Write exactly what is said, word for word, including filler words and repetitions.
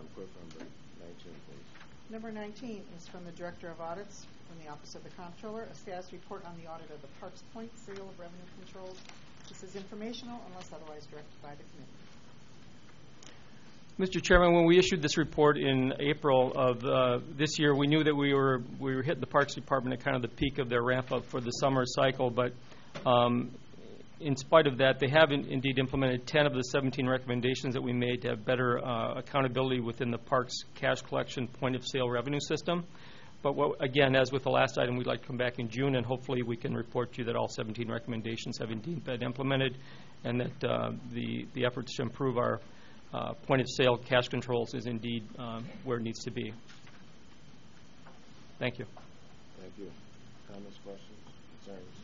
Clerk, number nineteen, please. Number nineteen is from the Director of Audits from the Office of the Comptroller, a status report on the audit of the Parks Point sale of revenue controls. This is informational unless otherwise directed by the committee. Mister Chairman, when we issued this report in April of uh, this year, we knew that we were we were hitting the Parks Department at kind of the peak of their ramp up for the summer cycle, but um, in spite of that, they have in, indeed implemented ten of the seventeen recommendations that we made to have better uh, accountability within the parks cash collection point of sale revenue system. But what, again, as with the last item, we'd like to come back in June, and hopefully we can report to you that all seventeen recommendations have indeed been implemented, and that uh, the the efforts to improve our uh, point of sale cash controls is indeed um, where it needs to be. Thank you. Thank you. Comments, questions, concerns?